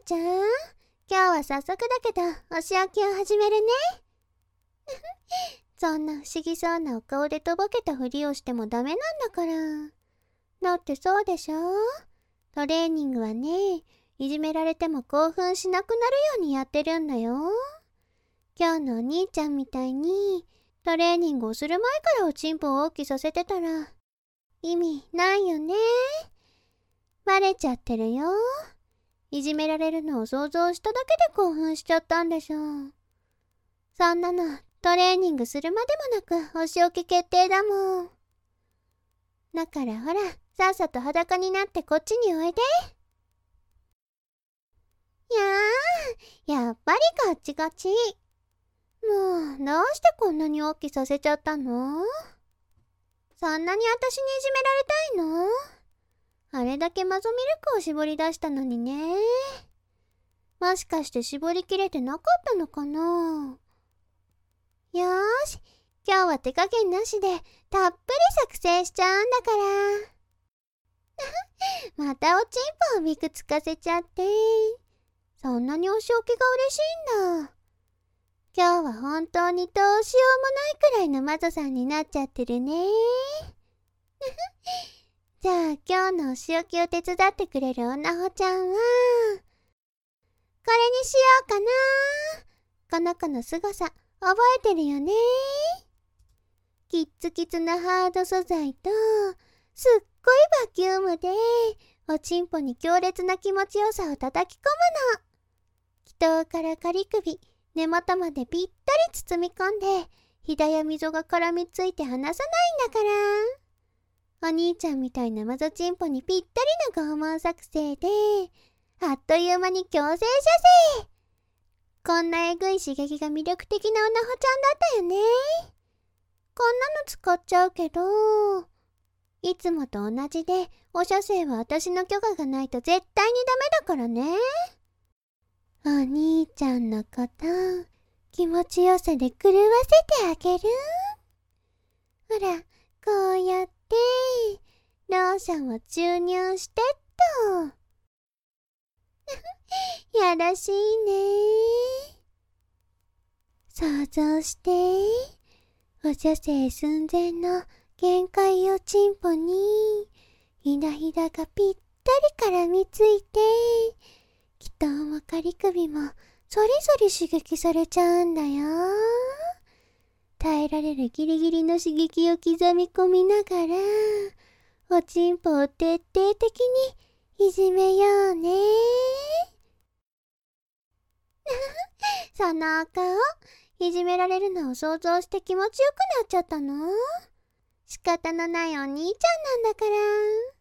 ちゃん、今日は早速だけどお仕置きを始めるね。そんな不思議そうなお顔でとぼけたふりをしてもダメなんだから。だってそうでしょ？トレーニングはね、いじめられても興奮しなくなるようにやってるんだよ。今日のお兄ちゃんみたいにトレーニングをする前からおちんぽを大きさせてたら意味ないよね。バレちゃってるよ。いじめられるのを想像しただけで興奮しちゃったんでしょ。そんなのトレーニングするまでもなくお仕置き決定だもん。だからほら、さっさと裸になってこっちにおいで。やっぱりこっちこっち。もう、どうしてこんなに大きさせちゃったの？そんなに私にいじめられたいの？あれだけマゾミルクを絞り出したのにね。もしかして絞りきれてなかったのかな？よーし、今日は手加減なしでたっぷり作成しちゃうんだから。またおちんぽをびくつかせちゃって。そんなにお仕置きが嬉しいんだ。今日は本当にどうしようもないくらいのマゾさんになっちゃってるね。じゃあ今日のお仕置きを手伝ってくれるおなほちゃんは、これにしようかな。この子の凄さ覚えてるよね。キッツキツなハード素材とすっごいバキュームでおちんぽに強烈な気持ちよさを叩き込むの。気筒から仮首、根元までぴったり包み込んでひだや溝が絡みついて離さないんだから。お兄ちゃんみたいなマゾチンポにぴったりの拷問作成であっという間に強制射精。こんなえぐい刺激が魅力的なおなほちゃんだったよね。こんなの使っちゃうけど、いつもと同じでお射精は私の許可がないと絶対にダメだからね。お兄ちゃんのこと気持ちよさで狂わせてあげる。ほら、こうやってローションを注入してっと。やらしいね。想像して、お射精寸前の限界おちんぽにひだひだがぴったり絡みついて、気筒も仮首もそりそり刺激されちゃうんだよ。耐えられるギリギリの刺激を刻み込みながらおちんぽを徹底的にいじめようね。そのお顔、いじめられるのを想像して気持ちよくなっちゃったの？仕方のないお兄ちゃんなんだから。